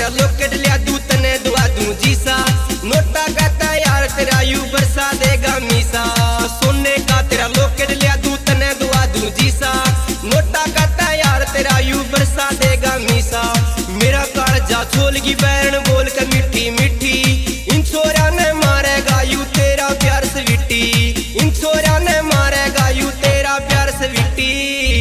तेरा लोकेट लिया दूं तने दुआ दूं जीसा। नोटा कहता यार तेरा यू बरसा देगा मीसा। सोने का तेरा लोकेट लिया दूं तने दुआ दूं जीसा। नोटा कहता यार तेरा यू बरसा देगा मीसा। मेरा कालजा छोलगी बैरन बोल कर मीठी मीठी। इन छोरा ने मारेगा यू तेरा प्यार स्वीटी। इन छोरा ने मारेगा यू तेरा प्यार स्वीटी।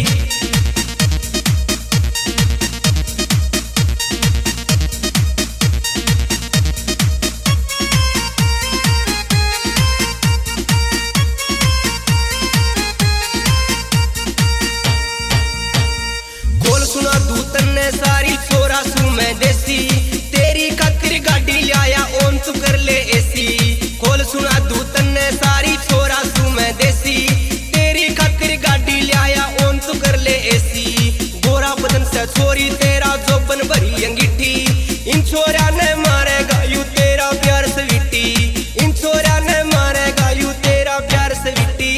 सुना दूतन ने सारी छोरा सू मैं देसी। तेरी खातिर गाड़ी लिया ओन तू कर ले एसी। खोल सुना दूतन ने सारी छोरा सू मैं देसी। तेरी खातिर गाड़ी लिया ओन तू कर ले एसी। गोरा बदन से छोरी तेरा जोबन भरी अंगीठी। इन छोरा ने मारेगा यू तेरा प्यार स्वीटी। इन छोरा ने मारेगा यू तेरा प्यार स्वीटी।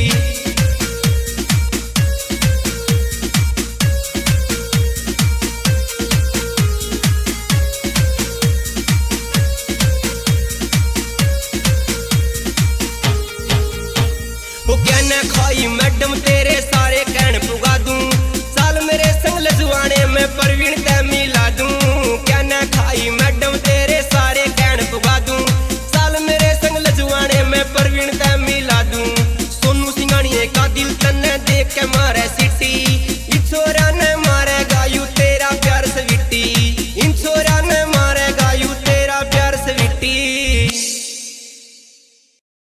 खाई मैडम तेरे सारे कहन पुगा दूं। साल मेरे संग लजवाने में परवीन ते मिला दूं। क्या न खाई मैडम तेरे सारे कहन पुगा दूं। साल मेरे संग लजवाने में परवीन ते मिला दूं। सोनू सिंघानिया का दिल तन्ने देख के मारे